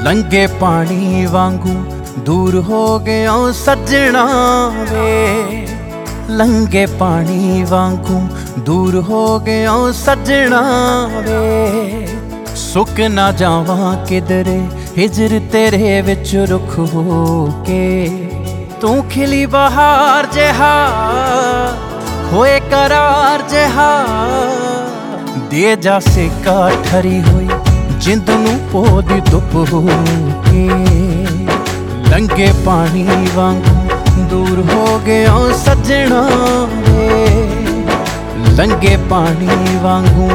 लंघे पानी वांगू दूर हो गया सजना वे। लंघे पानी वांगू दूर हो गया सजना वे। सुक ना जावां किधरे हिजर तेरे विच रुख हो के। तू खिली बहार जिहा होए करार जिहा दे जा सेका ठरी हुई जिंद नूं पोदी धुप हो के। लंघे पानी वांगू दूर हो गया सजना वे। लंघे पानी वांगू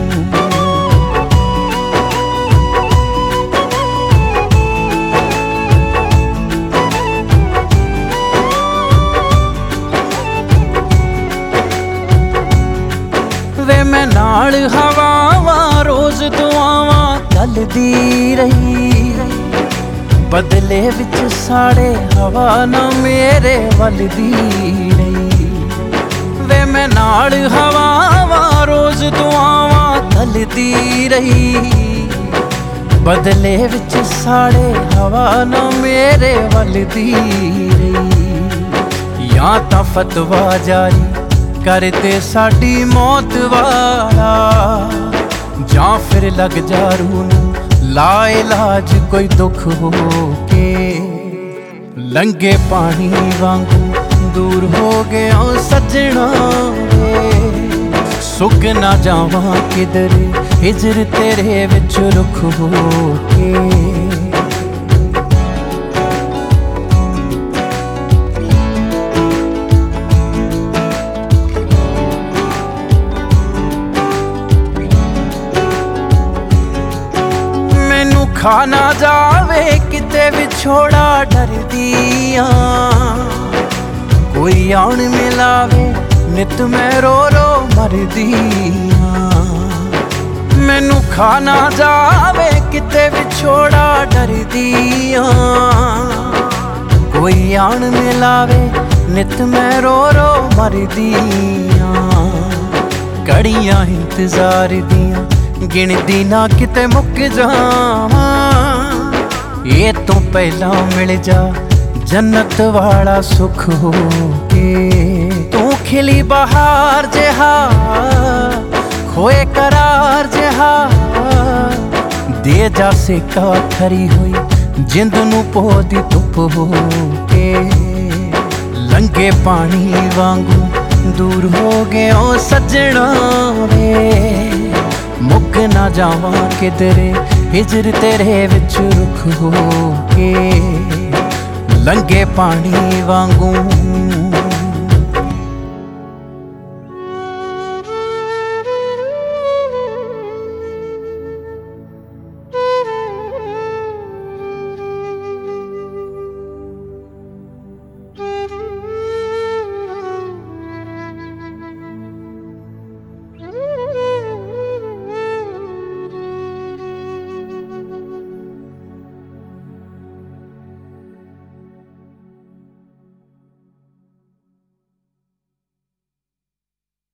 वे मैं नाल हवावां रोज दुआवां गलदी रही। बदले विच साड़े हवा ना मेरे वलदी रही। वे मैं नाल हवावां रोज दुआवां गलदी रही। बदले विच साड़े हवा ना मेरे वलदी रही। या तां फतवा जारी करते साडी मौत वाला जां फिर लग जा रूह नूं ला इलाज कोई दुख हो के। लंघे पानी वांगू दूर हो गया सजना वे। सुक ना जावां किधरे हिजर तेरे विच रुख हो के। खा ना जावे किते विछोड़ा डरदियां। कोई आउण मिलावे नित मैं रो रो मरदियां। मैनू खा ना जावे किते विछोड़ा डरदियां। कोई आउण मिलावे नित मैं रो रो मरदियां। कड़ियां इंतजार दियां गिणदी ना किते मुक जावां। ये तो पहला मिल जा जन्नत वाला सुख हो के। तू खिली बहार जिहा खोए करार जिहा दे जा सेका ठरी हुई जिंद नूं पोदी धुप हो के। लंघे पानी वांगू दूर हो गया सजना वे। मुक ना जावां किधरे हिजर तेरे विच रुख हो के। लंघे पानी वांगू